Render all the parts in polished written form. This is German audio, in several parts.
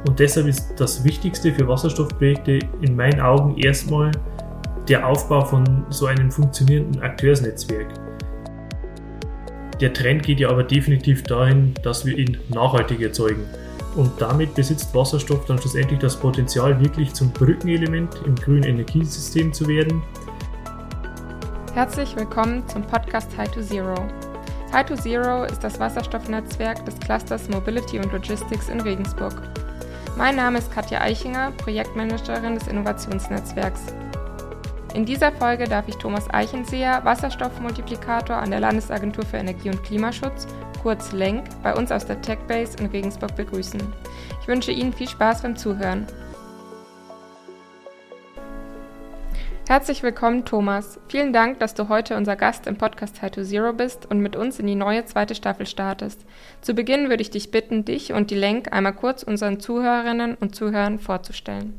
Und deshalb ist das Wichtigste für Wasserstoffprojekte in meinen Augen erstmal der Aufbau von so einem funktionierenden Akteursnetzwerk. Der Trend geht ja aber definitiv dahin, dass wir ihn nachhaltig erzeugen. Und damit besitzt Wasserstoff dann schlussendlich das Potenzial, wirklich zum Brückenelement im grünen Energiesystem zu werden. Herzlich willkommen zum Podcast High to Zero. High to Zero ist das Wasserstoffnetzwerk des Clusters Mobility und Logistics in Regensburg. Mein Name ist Katja Eichinger, Projektmanagerin des Innovationsnetzwerks. In dieser Folge darf ich Thomas Eichenseher, Wasserstoffmultiplikator an der Landesagentur für Energie und Klimaschutz, kurz LENK, bei uns aus der TechBase in Regensburg begrüßen. Ich wünsche Ihnen viel Spaß beim Zuhören. Herzlich willkommen, Thomas. Vielen Dank, dass du heute unser Gast im Podcast High to Zero bist und mit uns in die neue zweite Staffel startest. Zu Beginn würde ich dich bitten, dich und die LENK einmal kurz unseren Zuhörerinnen und Zuhörern vorzustellen.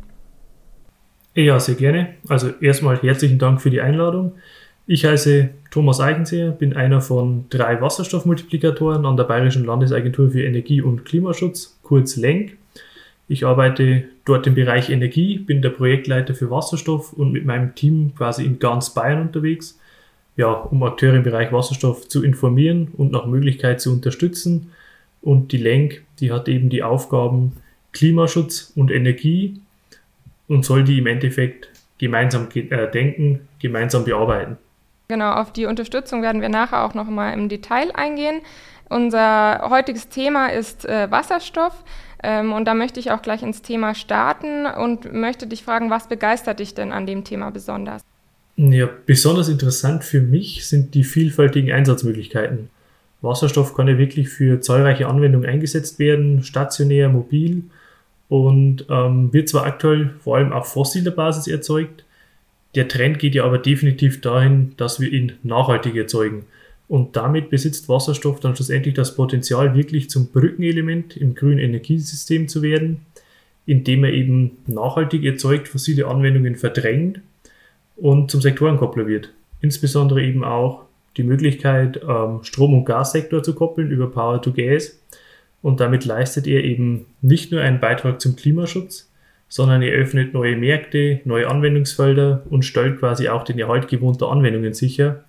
Ja, sehr gerne. Also erstmal herzlichen Dank für die Einladung. Ich heiße Thomas Eichenseher, bin einer von 3 Wasserstoffmultiplikatoren an der Bayerischen Landesagentur für Energie und Klimaschutz, kurz LENK. Ich arbeite dort im Bereich Energie, bin der Projektleiter für Wasserstoff und mit meinem Team quasi in ganz Bayern unterwegs, ja, um Akteure im Bereich Wasserstoff zu informieren und nach Möglichkeit zu unterstützen. Und die LENK, die hat eben die Aufgaben Klimaschutz und Energie und soll die im Endeffekt gemeinsam denken, gemeinsam bearbeiten. Genau, auf die Unterstützung werden wir nachher auch noch mal im Detail eingehen. Unser heutiges Thema ist Wasserstoff. Und da möchte ich auch gleich ins Thema starten und möchte dich fragen, was begeistert dich denn an dem Thema besonders? Ja, besonders interessant für mich sind die vielfältigen Einsatzmöglichkeiten. Wasserstoff kann ja wirklich für zahlreiche Anwendungen eingesetzt werden, stationär, mobil und wird zwar aktuell vor allem auf fossiler Basis erzeugt, der Trend geht ja aber definitiv dahin, dass wir ihn nachhaltig erzeugen. Und damit besitzt Wasserstoff dann schlussendlich das Potenzial, wirklich zum Brückenelement im grünen Energiesystem zu werden, indem er eben nachhaltig erzeugt fossile Anwendungen verdrängt und zum Sektorenkoppler wird. Insbesondere eben auch die Möglichkeit, Strom- und Gassektor zu koppeln über Power to Gas. Und damit leistet er eben nicht nur einen Beitrag zum Klimaschutz, sondern er öffnet neue Märkte, neue Anwendungsfelder und stellt quasi auch den Erhalt gewohnter Anwendungen sicher.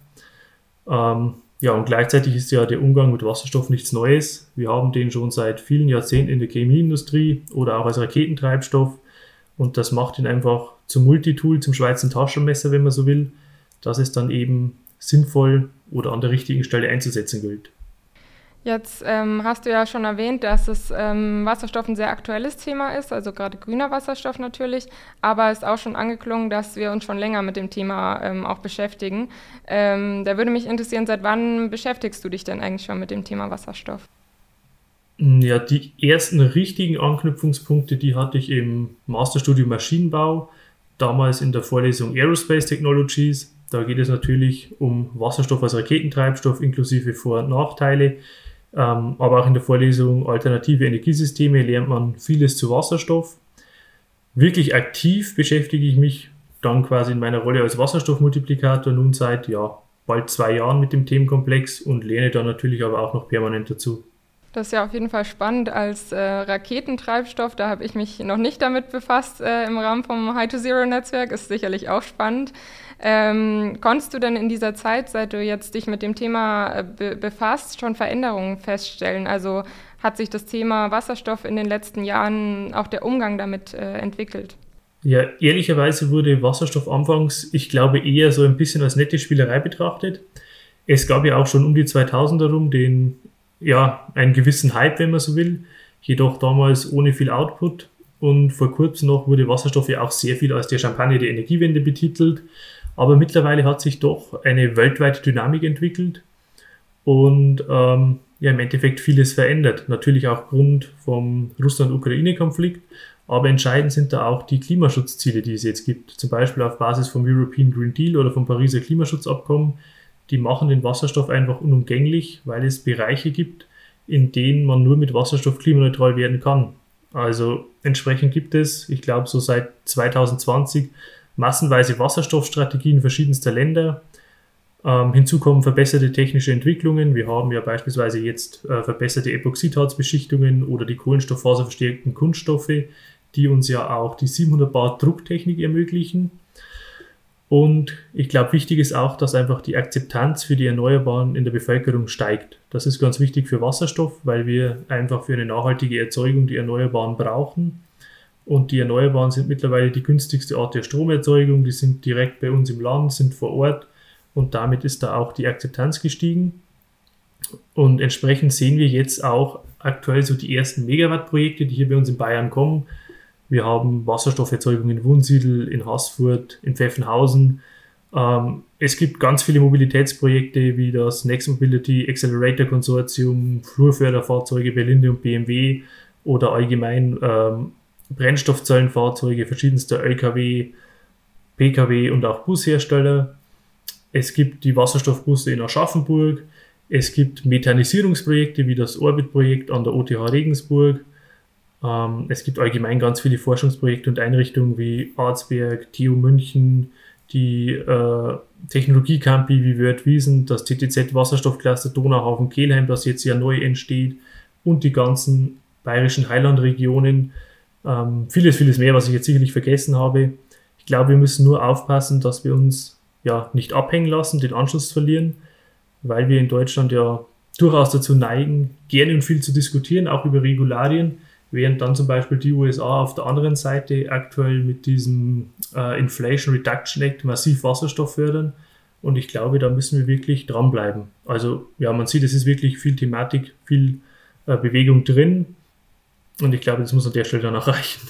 Ja, und gleichzeitig ist ja der Umgang mit Wasserstoff nichts Neues. Wir haben den schon seit vielen Jahrzehnten in der Chemieindustrie oder auch als Raketentreibstoff. Und das macht ihn einfach zum Multitool, zum Schweizer Taschenmesser, wenn man so will, dass es dann eben sinnvoll oder an der richtigen Stelle einzusetzen gilt. Jetzt hast du ja schon erwähnt, dass es Wasserstoff ein sehr aktuelles Thema ist, also gerade grüner Wasserstoff natürlich, aber es ist auch schon angeklungen, dass wir uns schon länger mit dem Thema auch beschäftigen. Da würde mich interessieren, seit wann beschäftigst du dich denn eigentlich schon mit dem Thema Wasserstoff? Ja, die ersten richtigen Anknüpfungspunkte, die hatte ich im Masterstudium Maschinenbau, damals in der Vorlesung Aerospace Technologies. Da geht es natürlich um Wasserstoff als Raketentreibstoff inklusive Vor- und Nachteile. Aber auch in der Vorlesung Alternative Energiesysteme lernt man vieles zu Wasserstoff. Wirklich aktiv beschäftige ich mich dann quasi in meiner Rolle als Wasserstoffmultiplikator nun seit bald 2 Jahren mit dem Themenkomplex und lerne dann natürlich aber auch noch permanent dazu. Das ist ja auf jeden Fall spannend als Raketentreibstoff. Da habe ich mich noch nicht damit befasst im Rahmen vom High to Zero Netzwerk. Ist sicherlich auch spannend. Konntest du denn in dieser Zeit, seit du jetzt dich mit dem Thema befasst, schon Veränderungen feststellen? Also hat sich das Thema Wasserstoff in den letzten Jahren, auch der Umgang damit entwickelt? Ja, ehrlicherweise wurde Wasserstoff anfangs, ich glaube, eher so ein bisschen als nette Spielerei betrachtet. Es gab ja auch schon um die 2000er rum einen gewissen Hype, wenn man so will, jedoch damals ohne viel Output. Und vor kurzem noch wurde Wasserstoff ja auch sehr viel als der Champagner der Energiewende betitelt. Aber mittlerweile hat sich doch eine weltweite Dynamik entwickelt und im Endeffekt vieles verändert. Natürlich auch aufgrund vom Russland-Ukraine-Konflikt, aber entscheidend sind da auch die Klimaschutzziele, die es jetzt gibt. Zum Beispiel auf Basis vom European Green Deal oder vom Pariser Klimaschutzabkommen. Die machen den Wasserstoff einfach unumgänglich, weil es Bereiche gibt, in denen man nur mit Wasserstoff klimaneutral werden kann. Also entsprechend gibt es, ich glaube so seit 2020, massenweise Wasserstoffstrategien verschiedenster Länder. Hinzu kommen verbesserte technische Entwicklungen. Wir haben ja beispielsweise jetzt verbesserte Epoxidharzbeschichtungen oder die kohlenstofffaserverstärkten Kunststoffe, die uns ja auch die 700 Bar Drucktechnik ermöglichen. Und ich glaube, wichtig ist auch, dass einfach die Akzeptanz für die Erneuerbaren in der Bevölkerung steigt. Das ist ganz wichtig für Wasserstoff, weil wir einfach für eine nachhaltige Erzeugung die Erneuerbaren brauchen. Und die Erneuerbaren sind mittlerweile die günstigste Art der Stromerzeugung. Die sind direkt bei uns im Land, sind vor Ort. Und damit ist da auch die Akzeptanz gestiegen. Und entsprechend sehen wir jetzt auch aktuell so die ersten Megawatt-Projekte, die hier bei uns in Bayern kommen. Wir haben Wasserstofferzeugung in Wunsiedel, in Haßfurt, in Pfeffenhausen. Es gibt ganz viele Mobilitätsprojekte wie das Next Mobility Accelerator Konsortium, Flurförderfahrzeuge bei Linde und BMW oder allgemein Brennstoffzellenfahrzeuge verschiedenster LKW, PKW und auch Bushersteller. Es gibt die Wasserstoffbusse in Aschaffenburg. Es gibt Methanisierungsprojekte wie das Orbit-Projekt an der OTH Regensburg. Es gibt allgemein ganz viele Forschungsprojekte und Einrichtungen wie Arzberg, TU München, die Technologiecampi wie Wörth-Wiesen, das TTZ Wasserstoffcluster Donauhafen-Kelheim, das jetzt ja neu entsteht, und die ganzen bayerischen Highlandregionen. Vieles mehr, was ich jetzt sicherlich vergessen habe. Ich glaube, wir müssen nur aufpassen, dass wir uns nicht abhängen lassen, den Anschluss verlieren, weil wir in Deutschland ja durchaus dazu neigen, gerne und viel zu diskutieren, auch über Regularien, während dann zum Beispiel die USA auf der anderen Seite aktuell mit diesem Inflation Reduction Act massiv Wasserstoff fördern. Und ich glaube, da müssen wir wirklich dranbleiben. Also man sieht, es ist wirklich viel Thematik, viel Bewegung drin. Und ich glaube, das muss an der Stelle dann auch reichen.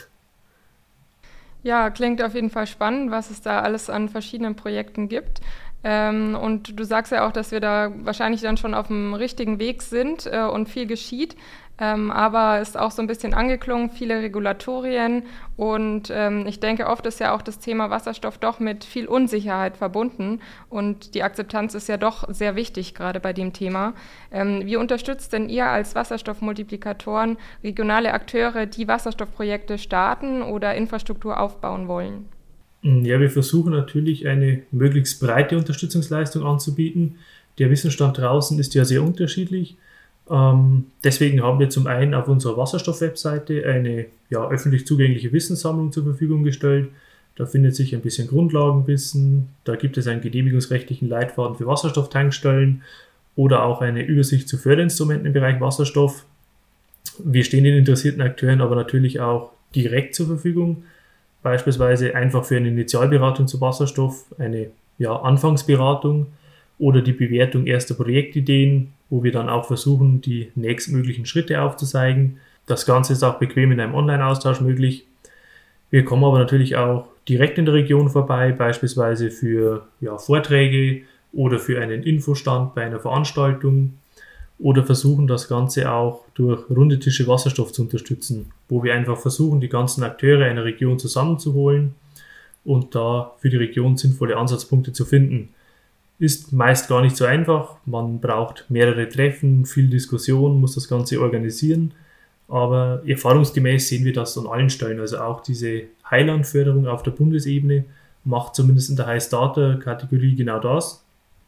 Ja, klingt auf jeden Fall spannend, was es da alles an verschiedenen Projekten gibt. Und du sagst ja auch, dass wir da wahrscheinlich dann schon auf dem richtigen Weg sind und viel geschieht. Aber ist auch so ein bisschen angeklungen, viele Regulatorien. Und ich denke, oft ist ja auch das Thema Wasserstoff doch mit viel Unsicherheit verbunden. Und die Akzeptanz ist ja doch sehr wichtig, gerade bei dem Thema. Wie unterstützt denn ihr als Wasserstoffmultiplikatoren regionale Akteure, die Wasserstoffprojekte starten oder Infrastruktur aufbauen wollen? Ja, wir versuchen natürlich eine möglichst breite Unterstützungsleistung anzubieten. Der Wissensstand draußen ist ja sehr unterschiedlich. Deswegen haben wir zum einen auf unserer Wasserstoff-Webseite eine öffentlich zugängliche Wissenssammlung zur Verfügung gestellt. Da findet sich ein bisschen Grundlagenwissen, da gibt es einen genehmigungsrechtlichen Leitfaden für Wasserstofftankstellen oder auch eine Übersicht zu Förderinstrumenten im Bereich Wasserstoff. Wir stehen den interessierten Akteuren aber natürlich auch direkt zur Verfügung, beispielsweise einfach für eine Initialberatung zu Wasserstoff, eine Anfangsberatung oder die Bewertung erster Projektideen, wo wir dann auch versuchen, die nächstmöglichen Schritte aufzuzeigen. Das Ganze ist auch bequem in einem Online-Austausch möglich. Wir kommen aber natürlich auch direkt in der Region vorbei, beispielsweise für Vorträge oder für einen Infostand bei einer Veranstaltung oder versuchen das Ganze auch durch runde Tische Wasserstoff zu unterstützen, wo wir einfach versuchen, die ganzen Akteure einer Region zusammenzuholen und da für die Region sinnvolle Ansatzpunkte zu finden. Ist meist gar nicht so einfach, man braucht mehrere Treffen, viel Diskussion, muss das Ganze organisieren, aber erfahrungsgemäß sehen wir das an allen Stellen, also auch diese Highland-Förderung auf der Bundesebene macht zumindest in der High-Starter-Kategorie genau das.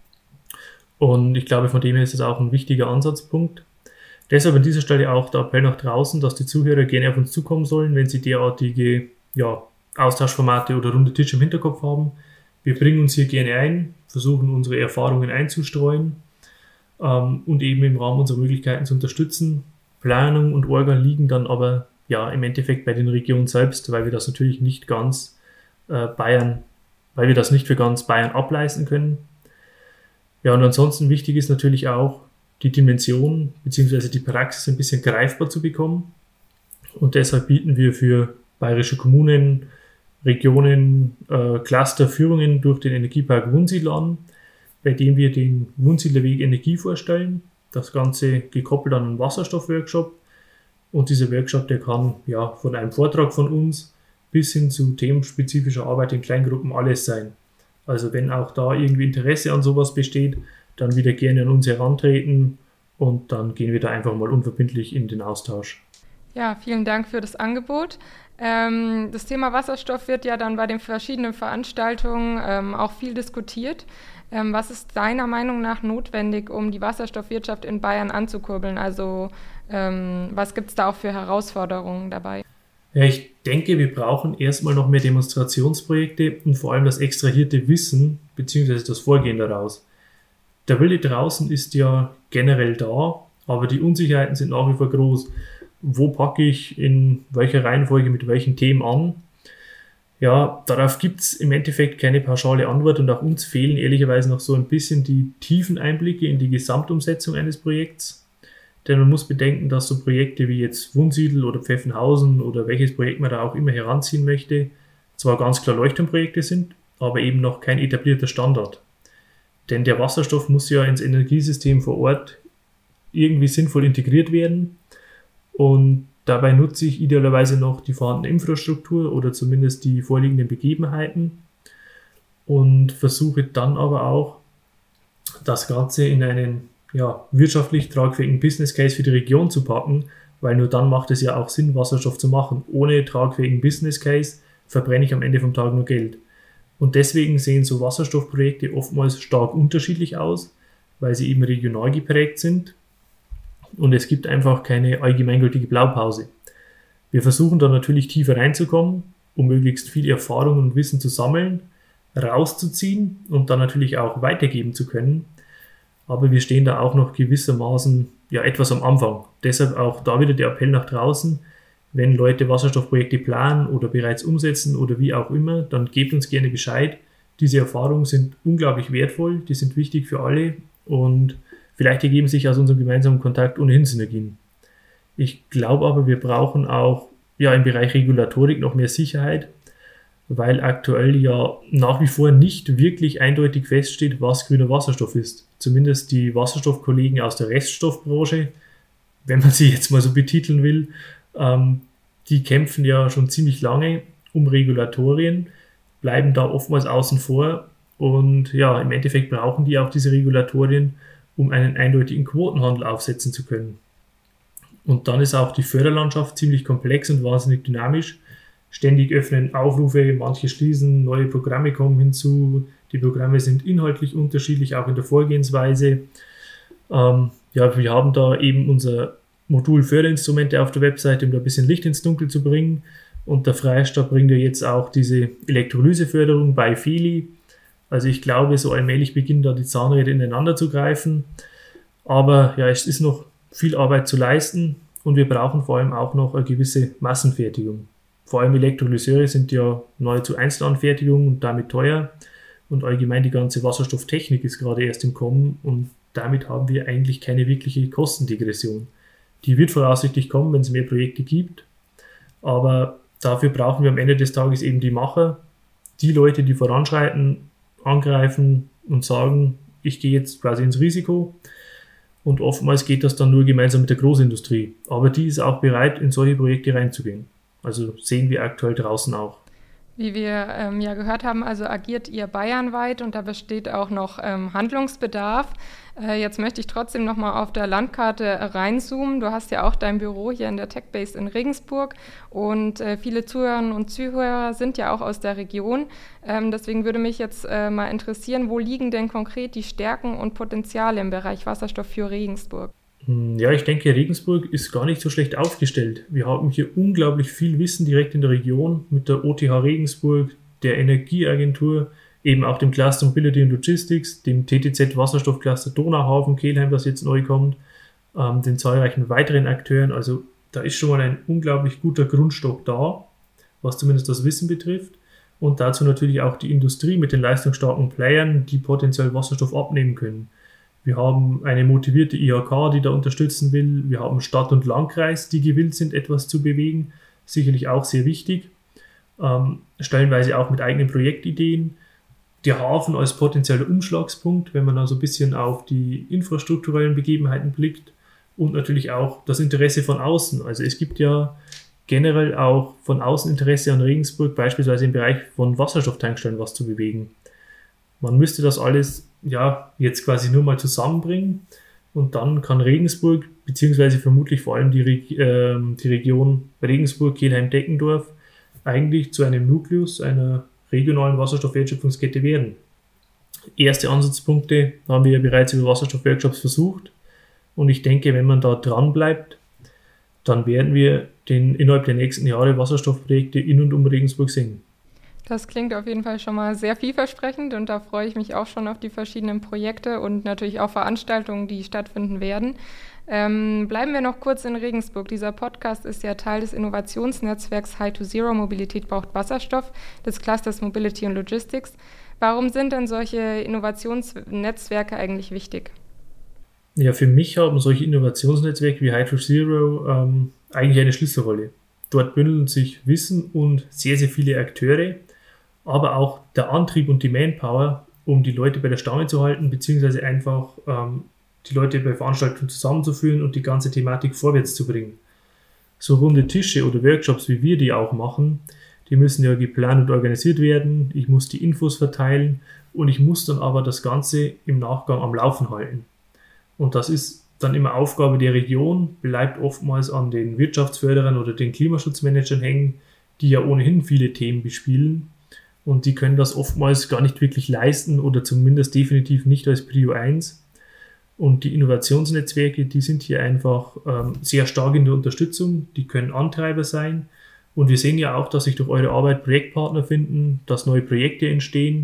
Und ich glaube, von dem her ist das auch ein wichtiger Ansatzpunkt. Deshalb an dieser Stelle auch der Appell nach draußen, dass die Zuhörer gerne auf uns zukommen sollen, wenn sie derartige Austauschformate oder runde Tische im Hinterkopf haben. Wir bringen uns hier gerne ein, versuchen unsere Erfahrungen einzustreuen und eben im Rahmen unserer Möglichkeiten zu unterstützen. Planung und Orga liegen dann aber im Endeffekt bei den Regionen selbst, weil wir das natürlich nicht ganz für ganz Bayern ableisten können. Ja, und ansonsten wichtig ist natürlich auch, die Dimension bzw. die Praxis ein bisschen greifbar zu bekommen. Und deshalb bieten wir für bayerische Kommunen, Regionen, Clusterführungen durch den Energiepark Wunsiedel an, bei dem wir den Wunsiedler Weg Energie vorstellen. Das Ganze gekoppelt an einen Wasserstoff-Workshop. Und dieser Workshop, der kann von einem Vortrag von uns bis hin zu themenspezifischer Arbeit in Kleingruppen alles sein. Also wenn auch da irgendwie Interesse an sowas besteht, dann wieder gerne an uns herantreten und dann gehen wir da einfach mal unverbindlich in den Austausch. Ja, vielen Dank für das Angebot. Das Thema Wasserstoff wird ja dann bei den verschiedenen Veranstaltungen auch viel diskutiert. Was ist deiner Meinung nach notwendig, um die Wasserstoffwirtschaft in Bayern anzukurbeln? Also was gibt es da auch für Herausforderungen dabei? Ja, ich denke, wir brauchen erstmal noch mehr Demonstrationsprojekte und vor allem das extrahierte Wissen bzw. das Vorgehen daraus. Der Wille draußen ist ja generell da, aber die Unsicherheiten sind nach wie vor groß. Wo packe ich in welcher Reihenfolge mit welchen Themen an? Ja, darauf gibt es im Endeffekt keine pauschale Antwort und auch uns fehlen ehrlicherweise noch so ein bisschen die tiefen Einblicke in die Gesamtumsetzung eines Projekts. Denn man muss bedenken, dass so Projekte wie jetzt Wunsiedel oder Pfeffenhausen oder welches Projekt man da auch immer heranziehen möchte, zwar ganz klar Leuchtturmprojekte sind, aber eben noch kein etablierter Standard. Denn der Wasserstoff muss ja ins Energiesystem vor Ort irgendwie sinnvoll integriert werden und dabei nutze ich idealerweise noch die vorhandene Infrastruktur oder zumindest die vorliegenden Begebenheiten und versuche dann aber auch das Ganze in einen wirtschaftlich tragfähigen Business Case für die Region zu packen, weil nur dann macht es ja auch Sinn, Wasserstoff zu machen. Ohne tragfähigen Business Case verbrenne ich am Ende vom Tag nur Geld. Und deswegen sehen so Wasserstoffprojekte oftmals stark unterschiedlich aus, weil sie eben regional geprägt sind und es gibt einfach keine allgemeingültige Blaupause. Wir versuchen da natürlich tiefer reinzukommen, um möglichst viel Erfahrung und Wissen zu sammeln, rauszuziehen und dann natürlich auch weitergeben zu können. Aber wir stehen da auch noch gewissermaßen etwas am Anfang. Deshalb auch da wieder der Appell nach draußen, wenn Leute Wasserstoffprojekte planen oder bereits umsetzen oder wie auch immer, dann gebt uns gerne Bescheid. Diese Erfahrungen sind unglaublich wertvoll, die sind wichtig für alle und vielleicht ergeben sich aus unserem gemeinsamen Kontakt ohnehin Synergien. Ich glaube aber, wir brauchen auch im Bereich Regulatorik noch mehr Sicherheit, weil aktuell ja nach wie vor nicht wirklich eindeutig feststeht, was grüner Wasserstoff ist. Zumindest die Wasserstoffkollegen aus der Reststoffbranche, wenn man sie jetzt mal so betiteln will, die kämpfen ja schon ziemlich lange um Regulatorien, bleiben da oftmals außen vor und im Endeffekt brauchen die auch diese Regulatorien, um einen eindeutigen Quotenhandel aufsetzen zu können. Und dann ist auch die Förderlandschaft ziemlich komplex und wahnsinnig dynamisch. Ständig öffnen Aufrufe, manche schließen, neue Programme kommen hinzu. Die Programme sind inhaltlich unterschiedlich, auch in der Vorgehensweise. Wir haben da eben unser Modul Förderinstrumente auf der Webseite, um da ein bisschen Licht ins Dunkel zu bringen. Und der Freistaat bringt ja jetzt auch diese Elektrolyseförderung bei FELI. Also ich glaube, so allmählich beginnen da die Zahnräder ineinander zu greifen. Aber es ist noch viel Arbeit zu leisten und wir brauchen vor allem auch noch eine gewisse Massenfertigung. Vor allem Elektrolyseure sind ja nahezu Einzelanfertigung und damit teuer. Und allgemein die ganze Wasserstofftechnik ist gerade erst im Kommen und damit haben wir eigentlich keine wirkliche Kostendegression. Die wird voraussichtlich kommen, wenn es mehr Projekte gibt. Aber dafür brauchen wir am Ende des Tages eben die Macher, die Leute, die voranschreiten, angreifen und sagen, ich gehe jetzt quasi ins Risiko. Und oftmals geht das dann nur gemeinsam mit der Großindustrie. Aber die ist auch bereit, in solche Projekte reinzugehen. Also sehen wir aktuell draußen auch. Wie wir gehört haben, also agiert ihr bayernweit und da besteht auch noch Handlungsbedarf. Jetzt möchte ich trotzdem nochmal auf der Landkarte reinzoomen. Du hast ja auch dein Büro hier in der TechBase in Regensburg und viele Zuhörerinnen und Zuhörer sind ja auch aus der Region. Deswegen würde mich jetzt mal interessieren, wo liegen denn konkret die Stärken und Potenziale im Bereich Wasserstoff für Regensburg? Ja, ich denke, Regensburg ist gar nicht so schlecht aufgestellt. Wir haben hier unglaublich viel Wissen direkt in der Region mit der OTH Regensburg, der Energieagentur, eben auch dem Cluster Mobility und Logistics, dem TTZ Wasserstoffcluster Donauhafen, Kelheim, das jetzt neu kommt, den zahlreichen weiteren Akteuren. Also da ist schon mal ein unglaublich guter Grundstock da, was zumindest das Wissen betrifft. Und dazu natürlich auch die Industrie mit den leistungsstarken Playern, die potenziell Wasserstoff abnehmen können. Wir haben eine motivierte IHK, die da unterstützen will. Wir haben Stadt und Landkreis, die gewillt sind, etwas zu bewegen. Sicherlich auch sehr wichtig. Stellenweise auch mit eigenen Projektideen. Der Hafen als potenzieller Umschlagspunkt, wenn man da so ein bisschen auf die infrastrukturellen Begebenheiten blickt. Und natürlich auch das Interesse von außen. Also es gibt ja generell auch von außen Interesse an Regensburg, beispielsweise im Bereich von Wasserstofftankstellen was zu bewegen. Man müsste das alles jetzt quasi nur mal zusammenbringen und dann kann Regensburg, beziehungsweise vermutlich vor allem die Region Regensburg, Kelheim, Deckendorf eigentlich zu einem Nukleus einer regionalen Wasserstoffwertschöpfungskette werden. Erste Ansatzpunkte haben wir ja bereits über Wasserstoffworkshops versucht und ich denke, wenn man da dran bleibt, dann werden wir innerhalb der nächsten Jahre Wasserstoffprojekte in und um Regensburg sehen. Das klingt auf jeden Fall schon mal sehr vielversprechend und da freue ich mich auch schon auf die verschiedenen Projekte und natürlich auch Veranstaltungen, die stattfinden werden. Bleiben wir noch kurz in Regensburg. Dieser Podcast ist ja Teil des Innovationsnetzwerks Hy2Zero Mobilität braucht Wasserstoff, des Clusters Mobility und Logistics. Warum sind denn solche Innovationsnetzwerke eigentlich wichtig? Ja, für mich haben solche Innovationsnetzwerke wie Hy2Zero eigentlich eine Schlüsselrolle. Dort bündeln sich Wissen und sehr, sehr viele Akteure, aber auch der Antrieb und die Manpower, um die Leute bei der Stange zu halten, beziehungsweise einfach die Leute bei Veranstaltungen zusammenzuführen und die ganze Thematik vorwärts zu bringen. So runde Tische oder Workshops, wie wir die auch machen, die müssen ja geplant und organisiert werden. Ich muss die Infos verteilen und ich muss dann aber das Ganze im Nachgang am Laufen halten. Und das ist dann immer Aufgabe der Region, bleibt oftmals an den Wirtschaftsförderern oder den Klimaschutzmanagern hängen, die ja ohnehin viele Themen bespielen. Und die können das oftmals gar nicht wirklich leisten oder zumindest definitiv nicht als Prio 1. Und die Innovationsnetzwerke, die sind hier einfach sehr stark in der Unterstützung, die können Antreiber sein. Und wir sehen ja auch, dass sich durch eure Arbeit Projektpartner finden, dass neue Projekte entstehen,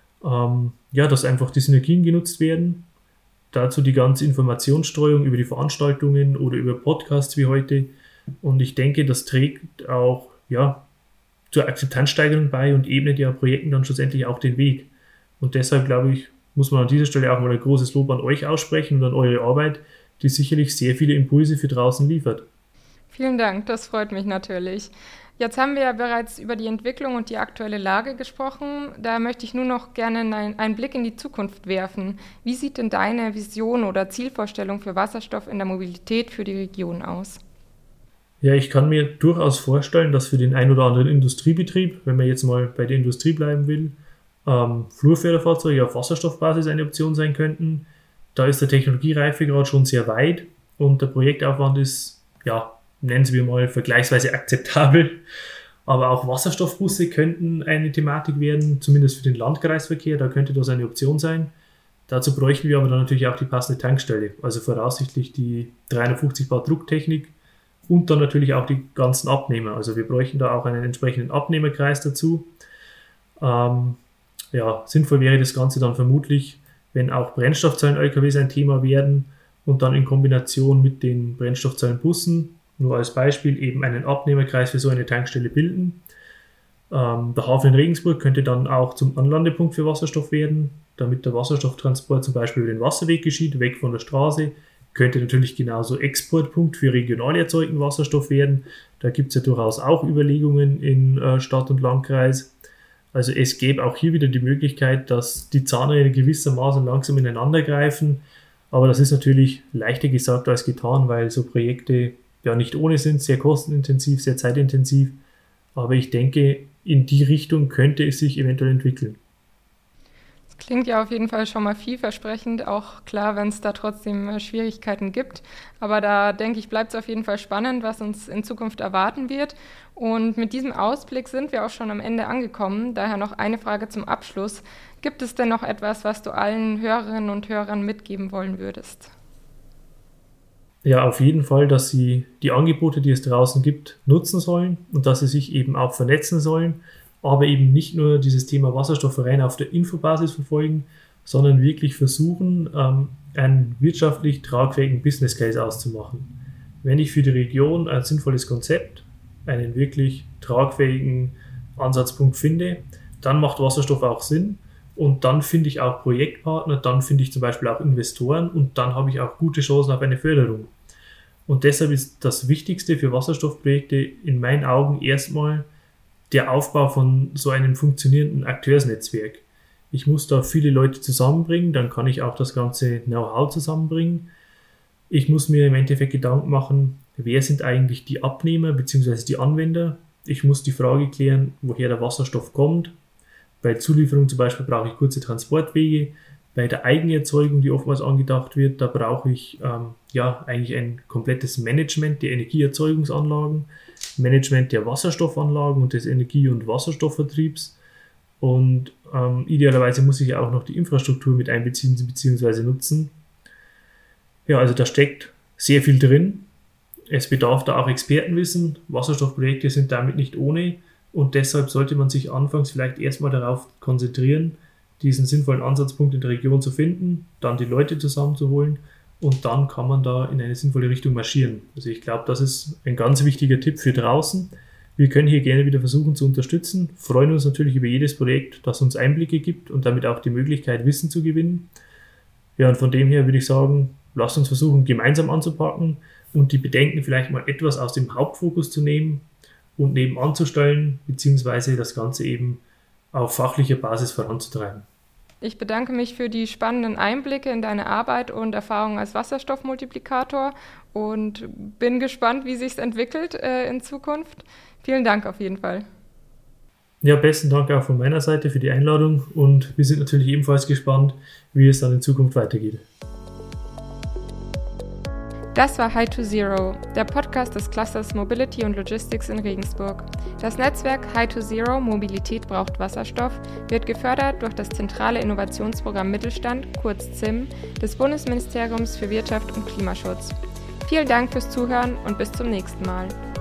dass einfach die Synergien genutzt werden. Dazu die ganze Informationsstreuung über die Veranstaltungen oder über Podcasts wie heute. Und ich denke, das trägt auch zur Akzeptanzsteigerung bei und ebnet ja Projekten dann schlussendlich auch den Weg. Und deshalb glaube ich, muss man an dieser Stelle auch mal ein großes Lob an euch aussprechen und an eure Arbeit, die sicherlich sehr viele Impulse für draußen liefert. Vielen Dank, das freut mich natürlich. Jetzt haben wir ja bereits über die Entwicklung und die aktuelle Lage gesprochen. Da möchte ich nur noch gerne einen Blick in die Zukunft werfen. Wie sieht denn deine Vision oder Zielvorstellung für Wasserstoff in der Mobilität für die Region aus? Ja, ich kann mir durchaus vorstellen, dass für den ein oder anderen Industriebetrieb, wenn man jetzt mal bei der Industrie bleiben will, Flurförderfahrzeuge auf Wasserstoffbasis eine Option sein könnten. Da ist der Technologiereifegrad schon sehr weit und der Projektaufwand ist, nennen wir mal, vergleichsweise akzeptabel. Aber auch Wasserstoffbusse könnten eine Thematik werden, zumindest für den Landkreisverkehr, da könnte das eine Option sein. Dazu bräuchten wir aber dann natürlich auch die passende Tankstelle, also voraussichtlich die 350 Bar Drucktechnik und dann natürlich auch die ganzen Abnehmer. Also wir bräuchten da auch einen entsprechenden Abnehmerkreis dazu. Sinnvoll wäre das Ganze dann vermutlich, wenn auch Brennstoffzellen-LKWs ein Thema werden und dann in Kombination mit den Brennstoffzellenbussen, nur als Beispiel, eben einen Abnehmerkreis für so eine Tankstelle bilden. Der Hafen in Regensburg könnte dann auch zum Anlandepunkt für Wasserstoff werden, damit der Wasserstofftransport zum Beispiel über den Wasserweg geschieht, weg von der Straße. Könnte natürlich genauso Exportpunkt für regional erzeugten Wasserstoff werden. Da gibt es ja durchaus auch Überlegungen in Stadt und Landkreis. Also es gäbe auch hier wieder die Möglichkeit, dass die Zahnräder gewissermaßen langsam ineinander greifen. Aber das ist natürlich leichter gesagt als getan, weil so Projekte ja nicht ohne sind, sehr kostenintensiv, sehr zeitintensiv. Aber ich denke, in die Richtung könnte es sich eventuell entwickeln. Das klingt ja auf jeden Fall schon mal vielversprechend, auch klar, wenn es da trotzdem Schwierigkeiten gibt. Aber da denke ich, bleibt es auf jeden Fall spannend, was uns in Zukunft erwarten wird. Und mit diesem Ausblick sind wir auch schon am Ende angekommen. Daher noch eine Frage zum Abschluss. Gibt es denn noch etwas, was du allen Hörerinnen und Hörern mitgeben wollen würdest? Ja, auf jeden Fall, dass sie die Angebote, die es draußen gibt, nutzen sollen und dass sie sich eben auch vernetzen sollen, aber eben nicht nur dieses Thema Wasserstoff rein auf der Infobasis verfolgen, sondern wirklich versuchen, einen wirtschaftlich tragfähigen Business Case auszumachen. Wenn ich für die Region ein sinnvolles Konzept, einen wirklich tragfähigen Ansatzpunkt finde, dann macht Wasserstoff auch Sinn und dann finde ich auch Projektpartner, dann finde ich zum Beispiel auch Investoren und dann habe ich auch gute Chancen auf eine Förderung. Und deshalb ist das Wichtigste für Wasserstoffprojekte in meinen Augen erstmal der Aufbau von so einem funktionierenden Akteursnetzwerk. Ich muss da viele Leute zusammenbringen, dann kann ich auch das ganze Know-how zusammenbringen. Ich muss mir im Endeffekt Gedanken machen, wer sind eigentlich die Abnehmer bzw. die Anwender. Ich muss die Frage klären, woher der Wasserstoff kommt. Bei Zulieferung zum Beispiel brauche ich kurze Transportwege. Bei der Eigenerzeugung, die oftmals angedacht wird, da brauche ich eigentlich ein komplettes Management der Energieerzeugungsanlagen, Management der Wasserstoffanlagen und des Energie- und Wasserstoffvertriebs. und idealerweise muss ich ja auch noch die Infrastruktur mit einbeziehen bzw. nutzen. Ja, also da steckt sehr viel drin. Es bedarf da auch Expertenwissen. Wasserstoffprojekte sind damit nicht ohne und deshalb sollte man sich anfangs vielleicht erstmal darauf konzentrieren, diesen sinnvollen Ansatzpunkt in der Region zu finden, dann die Leute zusammenzuholen und dann kann man da in eine sinnvolle Richtung marschieren. Also ich glaube, das ist ein ganz wichtiger Tipp für draußen. Wir können hier gerne wieder versuchen zu unterstützen, freuen uns natürlich über jedes Projekt, das uns Einblicke gibt und damit auch die Möglichkeit, Wissen zu gewinnen. Ja, und von dem her würde ich sagen, lasst uns versuchen, gemeinsam anzupacken und die Bedenken vielleicht mal etwas aus dem Hauptfokus zu nehmen und nebenan zu stellen, beziehungsweise das Ganze eben auf fachlicher Basis voranzutreiben. Ich bedanke mich für die spannenden Einblicke in deine Arbeit und Erfahrungen als Wasserstoffmultiplikator und bin gespannt, wie sich es entwickelt in Zukunft. Vielen Dank auf jeden Fall. Ja, besten Dank auch von meiner Seite für die Einladung und wir sind natürlich ebenfalls gespannt, wie es dann in Zukunft weitergeht. Das war Hy2Zero, der Podcast des Clusters Mobility und Logistics in Regensburg. Das Netzwerk Hy2Zero Mobilität braucht Wasserstoff wird gefördert durch das Zentrale Innovationsprogramm Mittelstand, kurz ZIM, des Bundesministeriums für Wirtschaft und Klimaschutz. Vielen Dank fürs Zuhören und bis zum nächsten Mal.